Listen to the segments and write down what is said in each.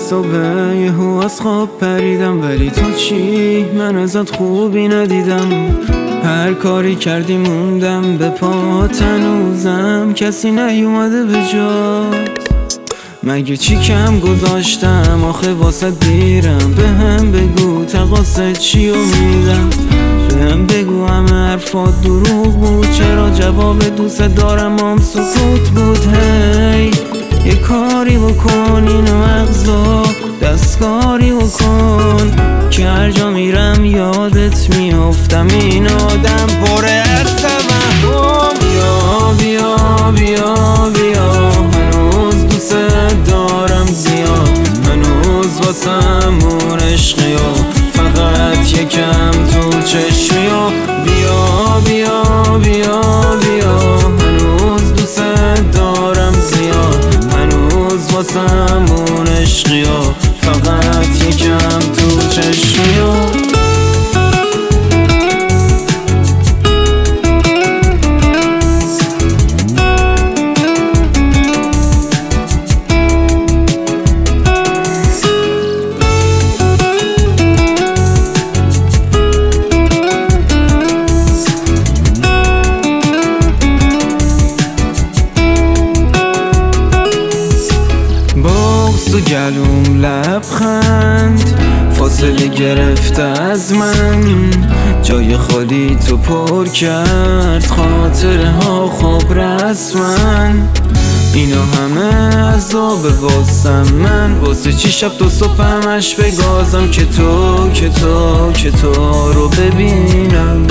صبح یهو از خواب پریدم، ولی تو چی؟ من ازت خوبی ندیدم. هر کاری کردی موندم به پا، هنوزم کسی نیومده به جات. مگه چی کم گذاشتم آخه واسه دیرم؟ به هم بگو تقاصد چی امیدم؟ به هم بگو همه حرفات دروغ بود، چرا جواب دوست دارم هم سکوت بود؟ هی یه کاری بکن اینو مغزا دستکاری بکن که هر جا میرم یادت میافتم. این آدم پر از توهم. بیا بیا بیا بیا، هنوز دوست دارم زیاد، هنوز واسمون عشقی و فقط یکم تو چشمی و بیا بیا بیا بیا، هنوز دوست دارم زیاد، هنوز واسمون عشقی و فقط یکم تو چشمی و بغض و گلوم لبخند فاصله گرفته از من، جای خالی تو پر کرد خاطره ها خوب رسمن. اینا همه عذاب واسم من، واسه چی شب تا صبح همش بگازم که تو رو ببینم.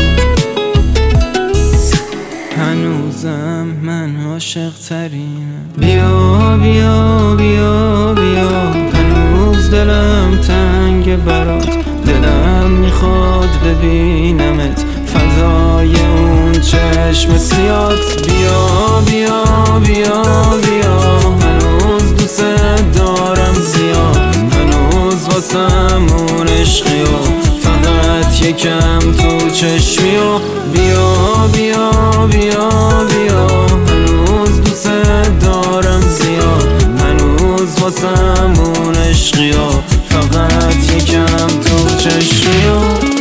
هنوزم من عاشق ترینم. بیا بیا بیا بیا، هنوز دلم تنگ برات، دلم میخواد ببینمت فدای اون چشم سیات. بیا بیا بیا بیا، هنوز دوست دارم زیاد، هنوز واسمون عشقی و فقط یکم تو چشمی و بیا بیا بیا بیا، هنوز دوست دارم زیاد، هنوز واسمون عشقی و فقط یکم تو چشمی و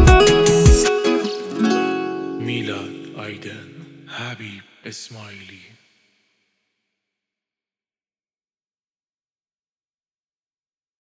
میلاد آیدن، حبیب اسماعیلی.